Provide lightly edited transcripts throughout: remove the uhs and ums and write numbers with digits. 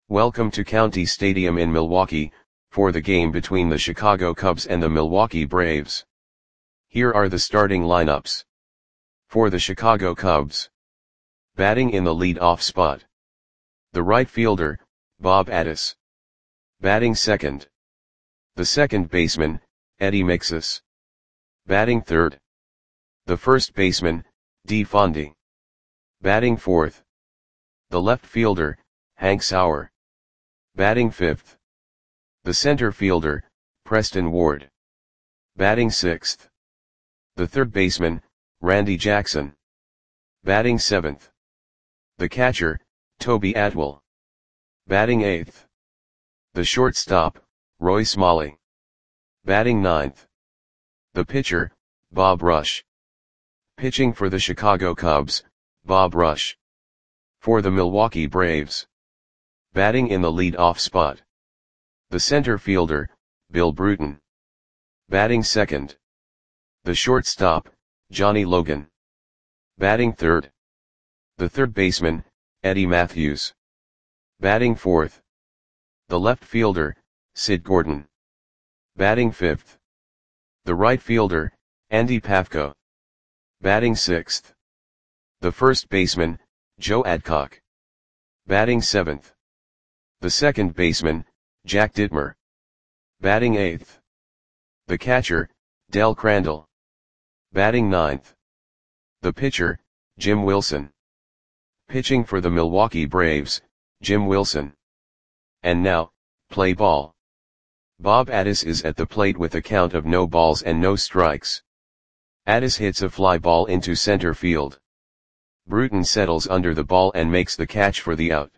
Welcome to County Stadium in Milwaukee, for the game between the Chicago Cubs and the Milwaukee Braves. Here are the starting lineups. For the Chicago Cubs. Batting in the lead-off spot. The right fielder, Bob Addis. Batting second. The second baseman, Eddie Mixas. Batting third. The first baseman, Dee Fondy. Batting fourth. The left fielder, Hank Sauer. Batting fifth. The center fielder, Preston Ward. Batting sixth. The third baseman, Randy Jackson. Batting seventh. The catcher, Toby Atwell. Batting eighth. The shortstop, Roy Smalley. Batting ninth. The pitcher, Bob Rush. Pitching for the Chicago Cubs, Bob Rush. For the Milwaukee Braves. Batting in the lead-off spot. The center fielder, Bill Bruton. Batting second. The shortstop, Johnny Logan. Batting third. The third baseman, Eddie Matthews. Batting fourth. The left fielder, Sid Gordon. Batting fifth. The right fielder, Andy Pafko. Batting sixth. The first baseman, Joe Adcock. Batting seventh. The second baseman, Jack Dittmer. Batting eighth. The catcher, Del Crandall. Batting ninth. The pitcher, Jim Wilson. Pitching for the Milwaukee Braves, Jim Wilson. And now, play ball. Bob Addis is at the plate with a count of no balls and no strikes. Addis hits a fly ball into center field. Bruton settles under the ball and makes the catch for the out.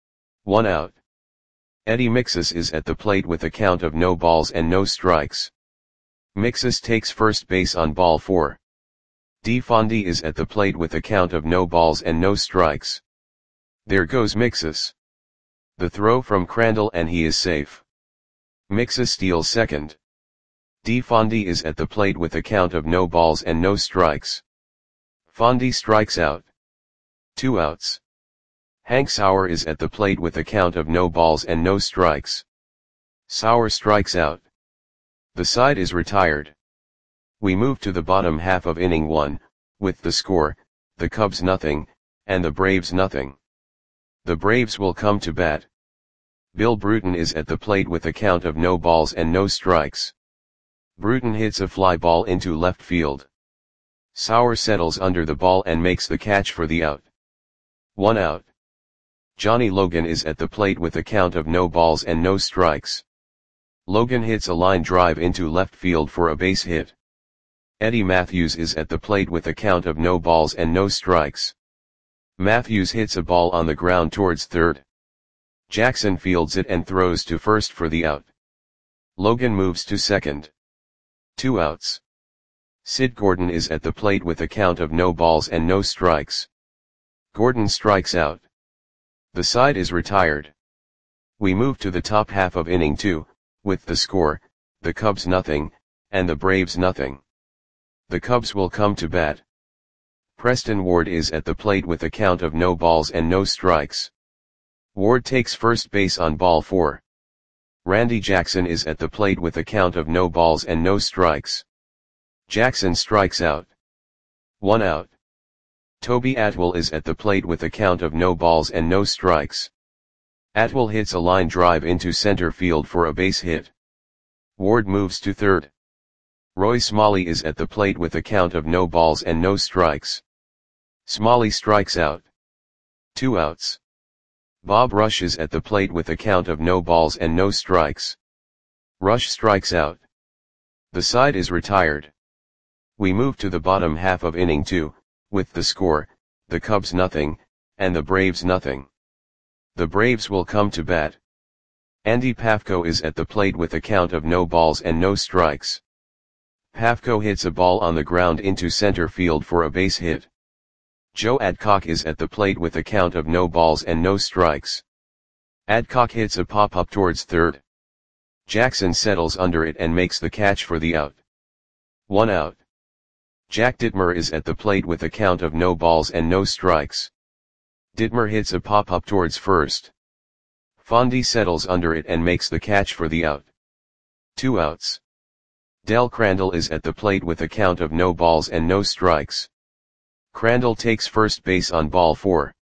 1 out. Eddie Mixas is at the plate with a count of no balls and no strikes. Mixas takes first base on ball 4. Dee Fondy is at the plate with a count of no balls and no strikes. There goes Mixas. The throw from Crandall and he is safe. Mixas steals second. Dee Fondy is at the plate with a count of no balls and no strikes. Fondy strikes out. 2 outs. Hank Sauer is at the plate with a count of no balls and no strikes. Sauer strikes out. The side is retired. We move to the bottom half of inning 1, with the score, the Cubs nothing, and the Braves nothing. The Braves will come to bat. Bill Bruton is at the plate with a count of no balls and no strikes. Bruton hits a fly ball into left field. Sauer settles under the ball and makes the catch for the out. 1 out. Johnny Logan is at the plate with a count of no balls and no strikes. Logan hits a line drive into left field for a base hit. Eddie Matthews is at the plate with a count of no balls and no strikes. Matthews hits a ball on the ground towards third. Jackson fields it and throws to first for the out. Logan moves to second. 2 outs. Sid Gordon is at the plate with a count of no balls and no strikes. Gordon strikes out. The side is retired. We move to the top half of inning 2, with the score, the Cubs nothing, and the Braves nothing. The Cubs will come to bat. Preston Ward is at the plate with a count of no balls and no strikes. Ward takes first base on ball 4. Randy Jackson is at the plate with a count of no balls and no strikes. Jackson strikes out. 1 out. Toby Atwell is at the plate with a count of no balls and no strikes. Atwell hits a line drive into center field for a base hit. Ward moves to third. Roy Smalley is at the plate with a count of no balls and no strikes. Smalley strikes out. 2 outs. Bob Rush is at the plate with a count of no balls and no strikes. Rush strikes out. The side is retired. We move to the bottom half of inning 2, with the score, the Cubs nothing, and the Braves nothing. The Braves will come to bat. Andy Pafko is at the plate with a count of no balls and no strikes. Pafko hits a ball on the ground into center field for a base hit. Joe Adcock is at the plate with a count of no balls and no strikes. Adcock hits a pop-up towards third. Jackson settles under it and makes the catch for the out. 1 out. Jack Dittmer is at the plate with a count of no balls and no strikes. Dittmer hits a pop-up towards first. Fondi settles under it and makes the catch for the out. 2 outs. Del Crandall is at the plate with a count of no balls and no strikes. Crandall takes first base on ball 4.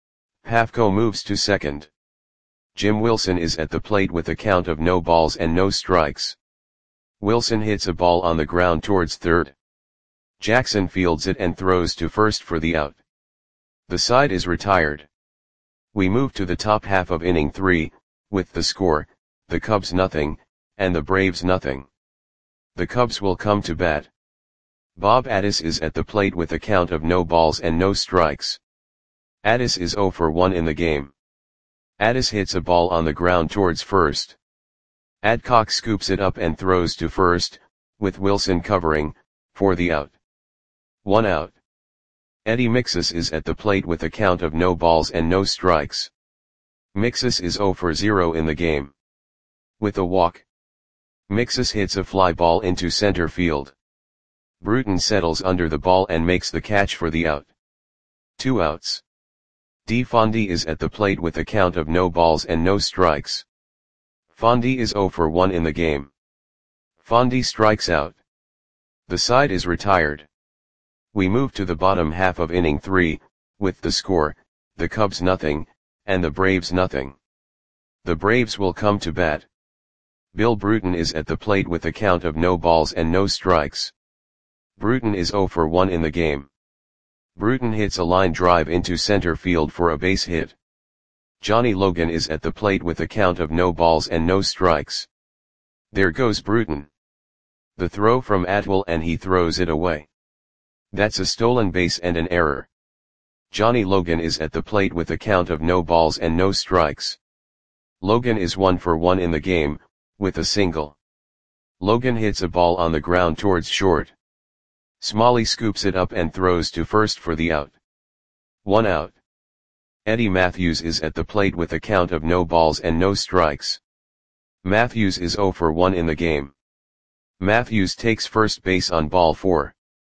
Pafko moves to second. Jim Wilson is at the plate with a count of no balls and no strikes. Wilson hits a ball on the ground towards third. Jackson fields it and throws to first for the out. The side is retired. We move to the top half of inning 3, with the score, the Cubs nothing, and the Braves nothing. The Cubs will come to bat. Bob Addis is at the plate with a count of no balls and no strikes. Addis is 0 for 1 in the game. Addis hits a ball on the ground towards first. Adcock scoops it up and throws to first, with Wilson covering, for the out. 1 out. Eddie Mixus is at the plate with a count of no balls and no strikes. Mixus is 0 for 0 in the game. With a walk. Mixus hits a fly ball into center field. Bruton settles under the ball and makes the catch for the out. 2 outs. D. Fondi is at the plate with a count of no balls and no strikes. Fondi is 0 for 1 in the game. Fondi strikes out. The side is retired. We move to the bottom half of inning 3, with the score, the Cubs nothing, and the Braves nothing. The Braves will come to bat. Bill Bruton is at the plate with a count of no balls and no strikes. Bruton is 0 for 1 in the game. Bruton hits a line drive into center field for a base hit. Johnny Logan is at the plate with a count of no balls and no strikes. There goes Bruton. The throw from Atwell and he throws it away. That's a stolen base and an error. Johnny Logan is at the plate with a count of no balls and no strikes. Logan is 1 for 1 in the game, with a single. Logan hits a ball on the ground towards short. Smalley scoops it up and throws to first for the out. 1 out. Eddie Matthews is at the plate with a count of no balls and no strikes. Matthews is 0 for 1 in the game. Matthews takes first base on ball 4.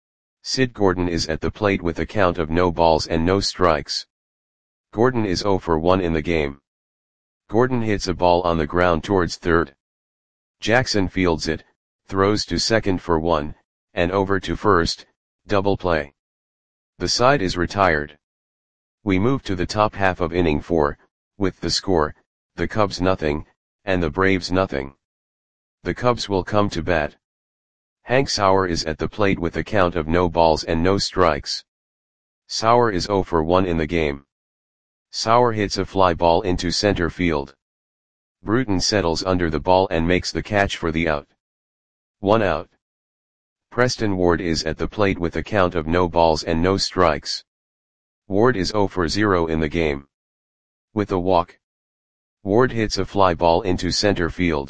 Sid Gordon is at the plate with a count of no balls and no strikes. Gordon is 0 for 1 in the game. Gordon hits a ball on the ground towards third. Jackson fields it, throws to second for 1, and over to first, double play. The side is retired. We move to the top half of inning 4, with the score, the Cubs nothing, and the Braves nothing. The Cubs will come to bat. Hank Sauer is at the plate with a count of no balls and no strikes. Sauer is 0 for 1 in the game. Sauer hits a fly ball into center field. Bruton settles under the ball and makes the catch for the out. 1 out. Preston Ward is at the plate with a count of no balls and no strikes. Ward is 0 for 0 in the game. With a walk. Ward hits a fly ball into center field.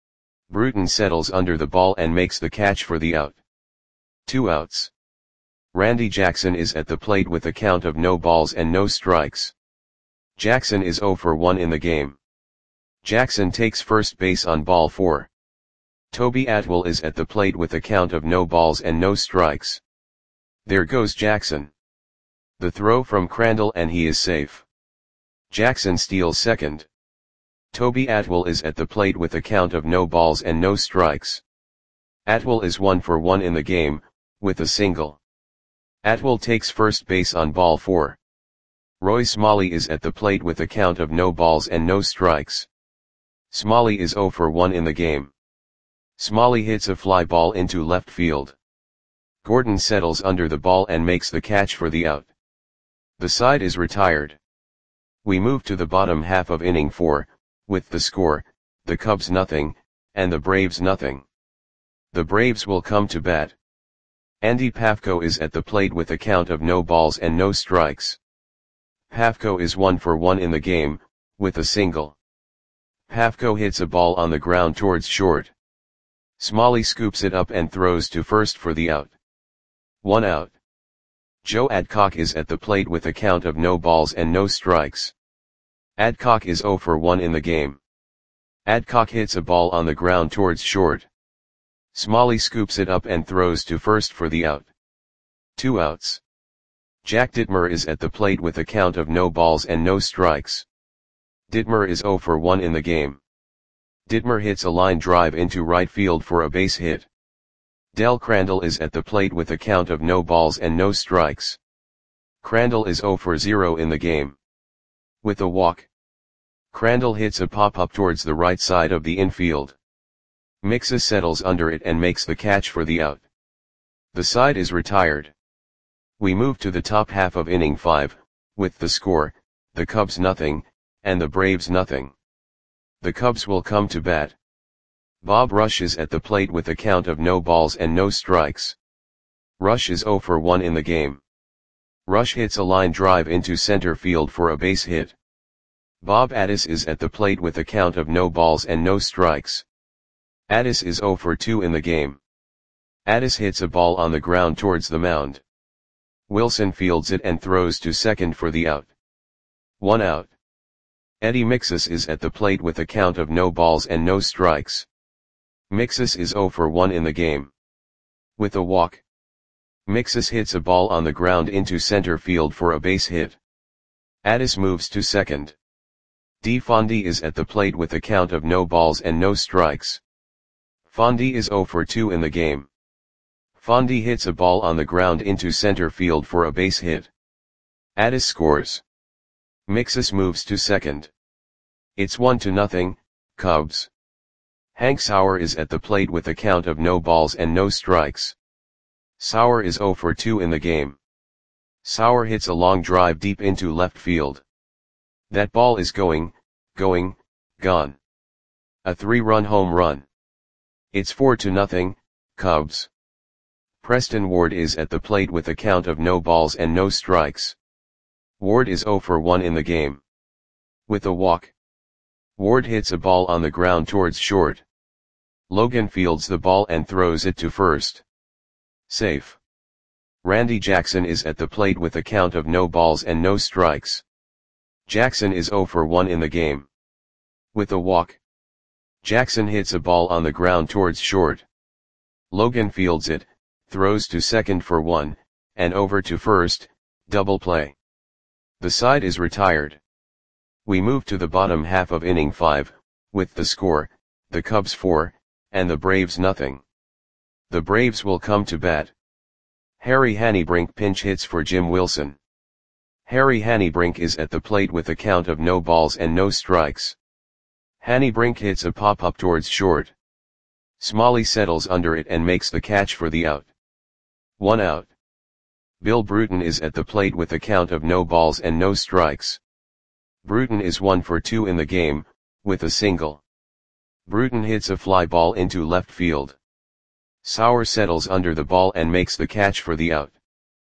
Bruton settles under the ball and makes the catch for the out. 2 outs. Randy Jackson is at the plate with a count of no balls and no strikes. Jackson is 0 for 1 in the game. Jackson takes first base on ball 4. Toby Atwell is at the plate with a count of no balls and no strikes. There goes Jackson. The throw from Crandall and he is safe. Jackson steals second. Toby Atwell is at the plate with a count of no balls and no strikes. Atwell is 1 for 1 in the game, with a single. Atwell takes first base on ball 4. Roy Smalley is at the plate with a count of no balls and no strikes. Smalley is 0 for 1 in the game. Smalley hits a fly ball into left field. Gordon settles under the ball and makes the catch for the out. The side is retired. We move to the bottom half of inning 4, with the score, the Cubs nothing, and the Braves nothing. The Braves will come to bat. Andy Pafko is at the plate with a count of no balls and no strikes. Pafko is 1 for 1 in the game, with a single. Pafko hits a ball on the ground towards short. Smalley scoops it up and throws to first for the out. 1 out. Joe Adcock is at the plate with a count of no balls and no strikes. Adcock is 0 for 1 in the game. Adcock hits a ball on the ground towards short. Smalley scoops it up and throws to first for the out. 2 outs. Jack Dittmer is at the plate with a count of no balls and no strikes. Dittmer is 0 for 1 in the game. Dittmer hits a line drive into right field for a base hit. Del Crandall is at the plate with a count of no balls and no strikes. Crandall is 0 for 0 in the game. With a walk, Crandall hits a pop-up towards the right side of the infield. Mixes settles under it and makes the catch for the out. The side is retired. We move to the top half of inning 5, with the score, the Cubs nothing, and the Braves nothing. The Cubs will come to bat. Bob Rush is at the plate with a count of no balls and no strikes. Rush is 0 for 1 in the game. Rush hits a line drive into center field for a base hit. Bob Addis is at the plate with a count of no balls and no strikes. Addis is 0 for 2 in the game. Addis hits a ball on the ground towards the mound. Wilson fields it and throws to second for the out. 1 out. Eddie Mixes is at the plate with a count of no balls and no strikes. Mixes is 0 for 1 in the game. With a walk, Mixes hits a ball on the ground into center field for a base hit. Addis moves to second. DeFondy is at the plate with a count of no balls and no strikes. Fondy is 0 for 2 in the game. Fondy hits a ball on the ground into center field for a base hit. Addis scores. Mixes moves to second. It's 1-0, Cubs. Hank Sauer is at the plate with a count of no balls and no strikes. Sauer is 0 for 2 in the game. Sauer hits a long drive deep into left field. That ball is gone. A 3-run home run. It's 4-0, Cubs. Preston Ward is at the plate with a count of no balls and no strikes. Ward is 0 for 1 in the game. With a walk, Ward hits a ball on the ground towards short. Logan fields the ball and throws it to first. Safe. Randy Jackson is at the plate with a count of no balls and no strikes. Jackson is 0 for 1 in the game. With a walk, Jackson hits a ball on the ground towards short. Logan fields it, throws to second for 1, and over to first, double play. The side is retired. We move to the bottom half of inning 5, with the score, the Cubs 4, and the Braves nothing. The Braves will come to bat. Harry Hannebrink pinch hits for Jim Wilson. Harry Hannebrink is at the plate with a count of no balls and no strikes. Hannebrink hits a pop-up towards short. Smalley settles under it and makes the catch for the out. 1 out. Bill Bruton is at the plate with a count of no balls and no strikes. Bruton is 1 for 2 in the game, with a single. Bruton hits a fly ball into left field. Sauer settles under the ball and makes the catch for the out.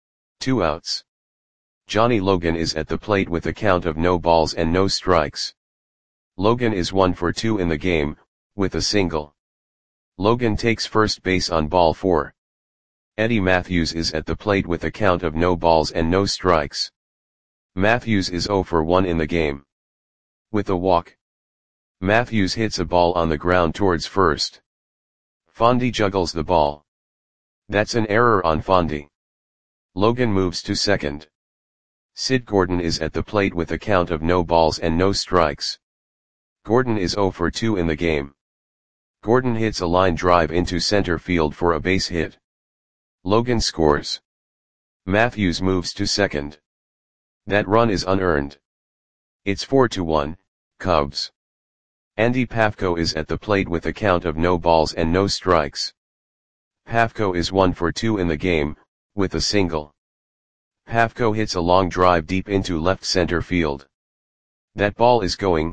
2 outs. Johnny Logan is at the plate with a count of no balls and no strikes. Logan is 1 for 2 in the game, with a single. Logan takes first base on ball 4. Eddie Matthews is at the plate with a count of no balls and no strikes. Matthews is 0 for 1 in the game. With a walk, Matthews hits a ball on the ground towards first. Fondy juggles the ball. That's an error on Fondy. Logan moves to second. Sid Gordon is at the plate with a count of no balls and no strikes. Gordon is 0 for 2 in the game. Gordon hits a line drive into center field for a base hit. Logan scores. Matthews moves to second. That run is unearned. It's 4-1, Cubs. Andy Pafko is at the plate with a count of no balls and no strikes. Pafko is 1 for 2 in the game, with a single. Pafko hits a long drive deep into left center field. That ball is gone.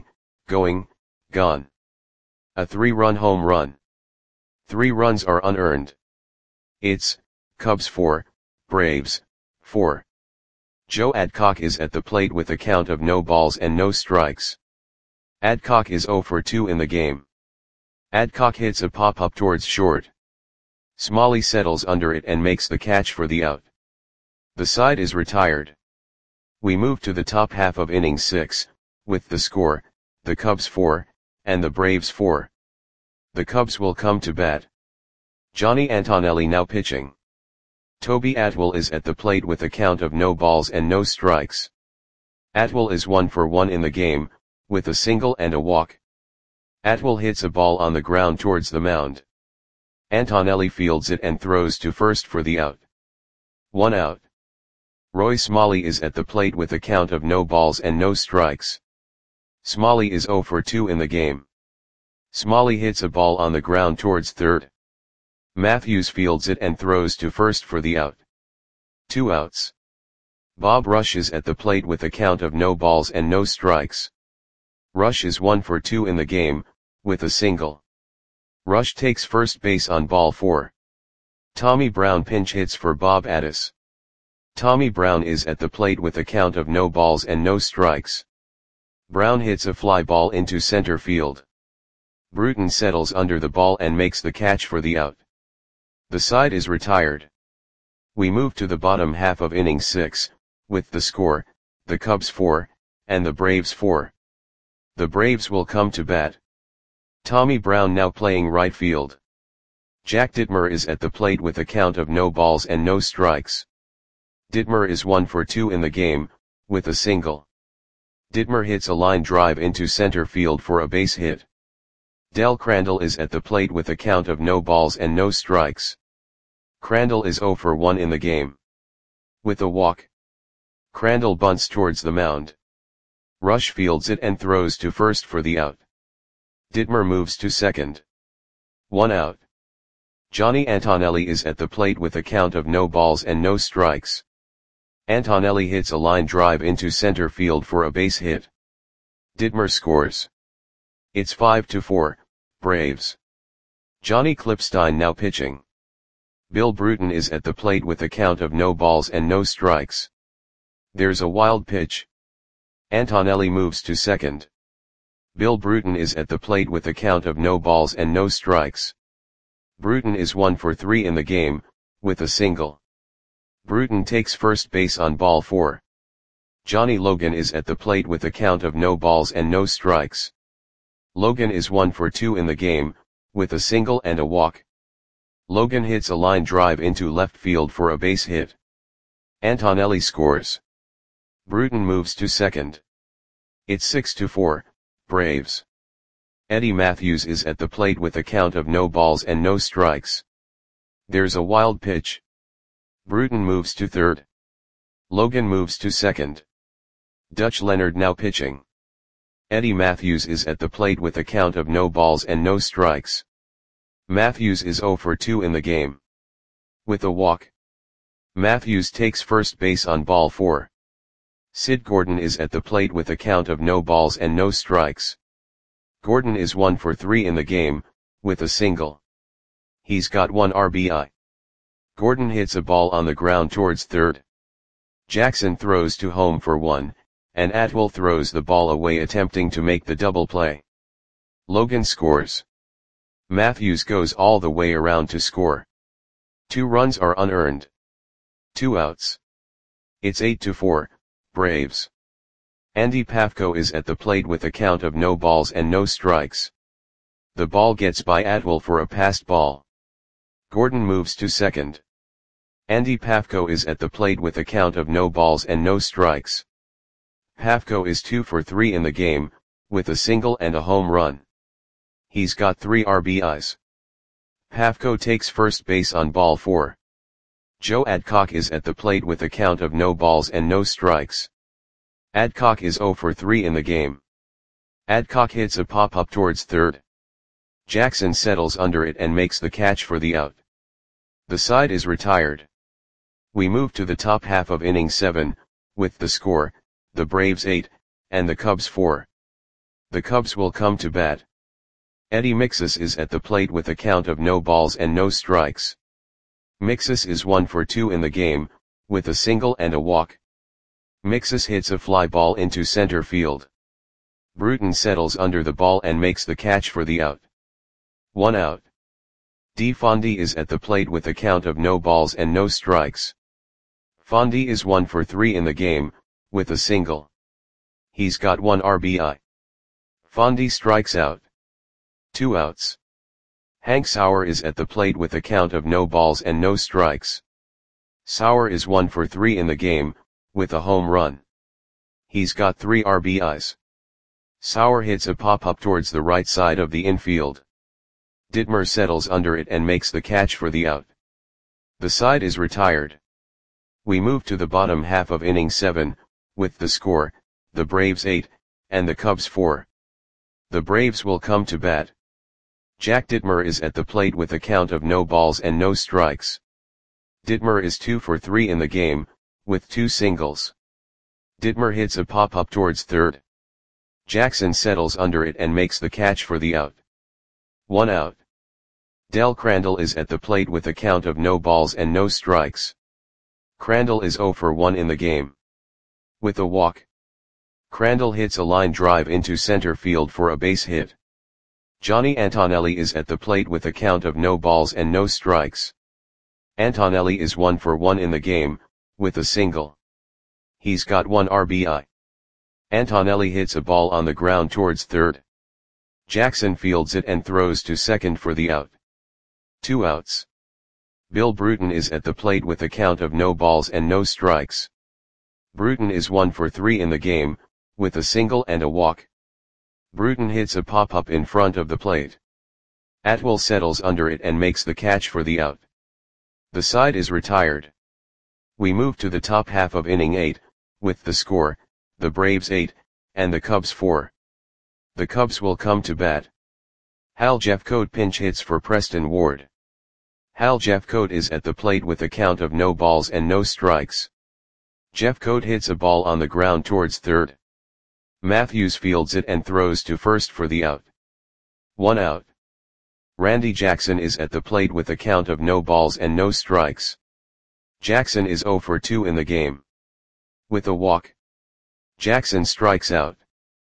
A 3-run home run. 3 runs are unearned. It's Cubs 4, Braves 4. Joe Adcock is at the plate with a count of no balls and no strikes. Adcock is 0 for 2 in the game. Adcock hits a pop-up towards short. Smalley settles under it and makes the catch for the out. The side is retired. We move to the top half of inning 6, with the score, the Cubs 4, and the Braves 4. The Cubs will come to bat. Johnny Antonelli now pitching. Toby Atwell is at the plate with a count of no balls and no strikes. Atwell is 1 for 1 in the game, with a single and a walk. Atwell hits a ball on the ground towards the mound. Antonelli fields it and throws to first for the out. 1 out. Roy Smalley is at the plate with a count of no balls and no strikes. Smalley is 0 for 2 in the game. Smalley hits a ball on the ground towards third. Matthews fields it and throws to first for the out. 2 outs. Bob Rush is at the plate with a count of no balls and no strikes. Rush is 1 for 2 in the game, with a single. Rush takes first base on ball 4. Tommy Brown pinch hits for Bob Addis. Tommy Brown is at the plate with a count of no balls and no strikes. Brown hits a fly ball into center field. Bruton settles under the ball and makes the catch for the out. The side is retired. We move to the bottom half of inning 6, with the score, the Cubs 4, and the Braves 4. The Braves will come to bat. Tommy Brown now playing right field. Jack Dittmer is at the plate with a count of no balls and no strikes. Dittmer is 1 for 2 in the game, with a single. Dittmer hits a line drive into center field for a base hit. Del Crandall is at the plate with a count of no balls and no strikes. Crandall is 0 for 1 in the game. With a walk. Crandall bunts towards the mound. Rush fields it and throws to first for the out. Dittmer moves to second. 1 out. Johnny Antonelli is at the plate with a count of no balls and no strikes. Antonelli hits a line drive into center field for a base hit. Dittmer scores. It's 5-4, Braves. Johnny Klipstein now pitching. Bill Bruton is at the plate with a count of no balls and no strikes. There's a wild pitch. Antonelli moves to second. Bill Bruton is at the plate with a count of no balls and no strikes. Bruton is 1 for 3 in the game, with a single. Bruton takes first base on ball 4. Johnny Logan is at the plate with a count of no balls and no strikes. Logan is 1 for 2 in the game, with a single and a walk. Logan hits a line drive into left field for a base hit. Antonelli scores. Bruton moves to second. It's 6-4, Braves. Eddie Matthews is at the plate with a count of no balls and no strikes. There's a wild pitch. Bruton moves to third. Logan moves to second. Dutch Leonard now pitching. Eddie Matthews is at the plate with a count of no balls and no strikes. Matthews is 0 for 2 in the game. With a walk. Matthews takes first base on ball 4. Sid Gordon is at the plate with a count of no balls and no strikes. Gordon is 1 for 3 in the game, with a single. He's got 1 RBI. Gordon hits a ball on the ground towards third. Jackson throws to home for 1, and Atwell throws the ball away attempting to make the double play. Logan scores. Matthews goes all the way around to score. 2 runs are unearned. 2 outs. It's 8-4, Braves. Andy Pafko is at the plate with a count of no balls and no strikes. The ball gets by Atwell for a passed ball. Gordon moves to second. Andy Pafko is at the plate with a count of no balls and no strikes. Pafko is 2 for 3 in the game, with a single and a home run. He's got 3 RBIs. Pafko takes first base on ball 4. Joe Adcock is at the plate with a count of no balls and no strikes. Adcock is 0 for 3 in the game. Adcock hits a pop-up towards third. Jackson settles under it and makes the catch for the out. The side is retired. We move to the top half of inning 7, with the score, the Braves 8, and the Cubs 4. The Cubs will come to bat. Eddie Mixus is at the plate with a count of no balls and no strikes. Mixus is 1 for 2 in the game, with a single and a walk. Mixus hits a fly ball into center field. Bruton settles under the ball and makes the catch for the out. 1 out. D. Fondy is at the plate with a count of no balls and no strikes. Fondy is 1 for 3 in the game, with a single. He's got 1 RBI. Fondy strikes out. 2 outs. Hank Sauer is at the plate with a count of no balls and no strikes. Sauer is 1 for 3 in the game, with a home run. He's got 3 RBIs. Sauer hits a pop-up towards the right side of the infield. Dittmer settles under it and makes the catch for the out. The side is retired. We move to the bottom half of inning 7, with the score, the Braves 8, and the Cubs 4. The Braves will come to bat. Jack Dittmer is at the plate with a count of no balls and no strikes. Dittmer is 2 for 3 in the game, with 2 singles. Dittmer hits a pop-up towards third. Jackson settles under it and makes the catch for the out. 1 out. Del Crandall is at the plate with a count of no balls and no strikes. Crandall is 0 for 1 in the game. With a walk. Crandall hits a line drive into center field for a base hit. Johnny Antonelli is at the plate with a count of no balls and no strikes. Antonelli is 1 for 1 in the game, with a single. He's got 1 RBI. Antonelli hits a ball on the ground towards third. Jackson fields it and throws to second for the out. 2 outs. Bill Bruton is at the plate with a count of no balls and no strikes. Bruton is 1 for 3 in the game, with a single and a walk. Bruton hits a pop-up in front of the plate. Atwell settles under it and makes the catch for the out. The side is retired. We move to the top half of inning 8, with the score, the Braves 8, and the Cubs 4. The Cubs will come to bat. Hal Jeffcoat pinch hits for Preston Ward. Hal Jeffcoat is at the plate with a count of no balls and no strikes. Jeffcoat hits a ball on the ground towards third. Matthews fields it and throws to first for the out. 1 out. Randy Jackson is at the plate with a count of no balls and no strikes. Jackson is 0 for 2 in the game. With a walk. Jackson strikes out.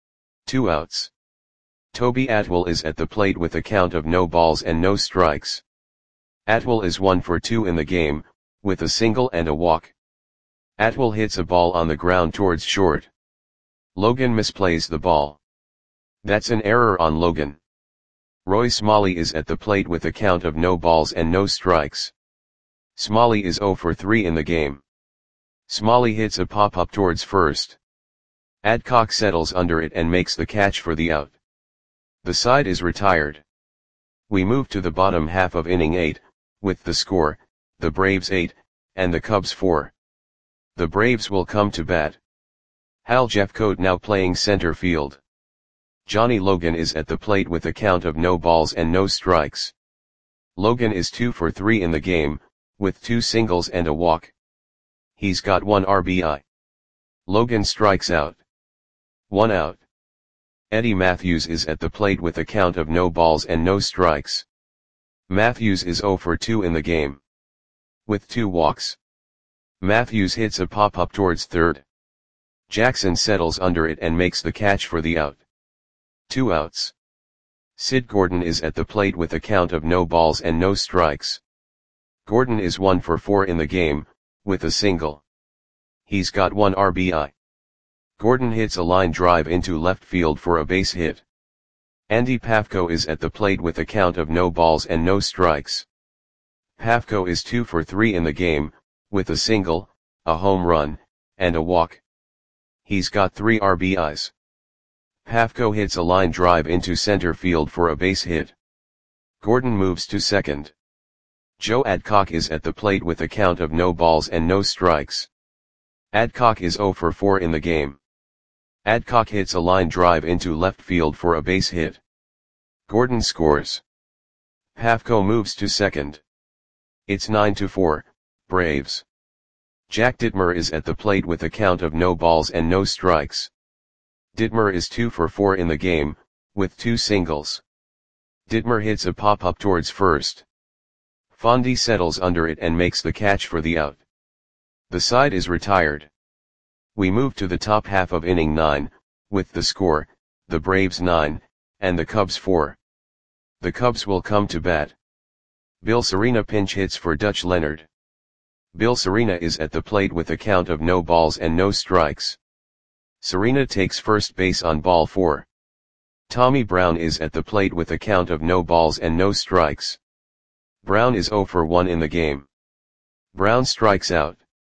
2 outs. Toby Atwell is at the plate with a count of no balls and no strikes. Atwell is 1 for 2 in the game, with a single and a walk. Atwell hits a ball on the ground towards short. Logan misplays the ball. That's an error on Logan. Roy Smalley is at the plate with a count of no balls and no strikes. Smalley is 0 for 3 in the game. Smalley hits a pop-up towards first. Adcock settles under it and makes the catch for the out. The side is retired. We move to the bottom half of inning 8, with the score, the Braves 8, and the Cubs 4. The Braves will come to bat. Hal Jeffcoat now playing center field. Johnny Logan is at the plate with a count of no balls and no strikes. Logan is 2 for 3 in the game, with 2 singles and a walk. He's got 1 RBI. Logan strikes out. 1 out. Eddie Matthews is at the plate with a count of no balls and no strikes. Matthews is 0 for 2 in the game. With 2 walks. Matthews hits a pop-up towards third. Jackson settles under it and makes the catch for the out. 2 outs. Sid Gordon is at the plate with a count of no balls and no strikes. Gordon is 1 for 4 in the game, with a single. He's got 1 RBI. Gordon hits a line drive into left field for a base hit. Andy Pafko is at the plate with a count of no balls and no strikes. Pafko is 2 for 3 in the game, with a single, a home run, and a walk. He's got 3 RBIs. Pafko hits a line drive into center field for a base hit. Gordon moves to second. Joe Adcock is at the plate with a count of no balls and no strikes. Adcock is 0 for 4 in the game. Adcock hits a line drive into left field for a base hit. Gordon scores. Pafko moves to second. It's 9-4, Braves. Jack Dittmer is at the plate with a count of no balls and no strikes. Dittmer is 2 for 4 in the game, with 2 singles. Dittmer hits a pop-up towards first. Fondy settles under it and makes the catch for the out. The side is retired. We move to the top half of inning 9, with the score, the Braves 9, and the Cubs 4. The Cubs will come to bat. Bill Serena pinch hits for Dutch Leonard. Bill Serena is at the plate with a count of no balls and no strikes. Serena takes first base on ball 4. Tommy Brown is at the plate with a count of no balls and no strikes. Brown is 0 for 1 in the game. Brown strikes out.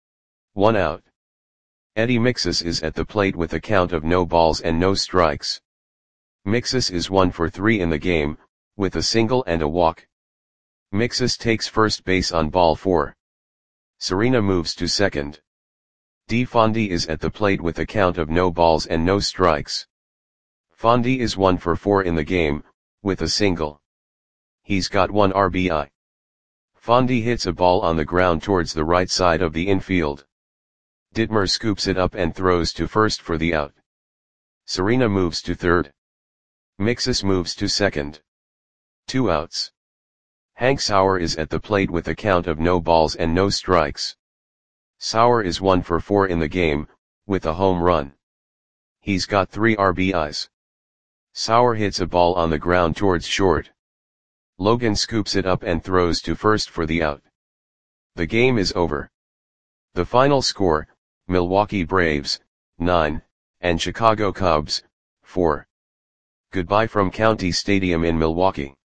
1 out. Eddie Mixus is at the plate with a count of no balls and no strikes. Mixus is 1 for 3 in the game, with a single and a walk. Mixus takes first base on ball 4. Serena moves to second. D. Fondi is at the plate with a count of no balls and no strikes. Fondi is 1 for 4 in the game, with a single. He's got 1 RBI. Fondi hits a ball on the ground towards the right side of the infield. Dittmer scoops it up and throws to first for the out. Serena moves to third. Mixus moves to second. 2 outs. Hank Sauer is at the plate with a count of no balls and no strikes. Sauer is 1 for 4 in the game, with a home run. He's got 3 RBIs. Sauer hits a ball on the ground towards short. Logan scoops it up and throws to first for the out. The game is over. The final score, Milwaukee Braves, 9, and Chicago Cubs, 4. Goodbye from County Stadium in Milwaukee.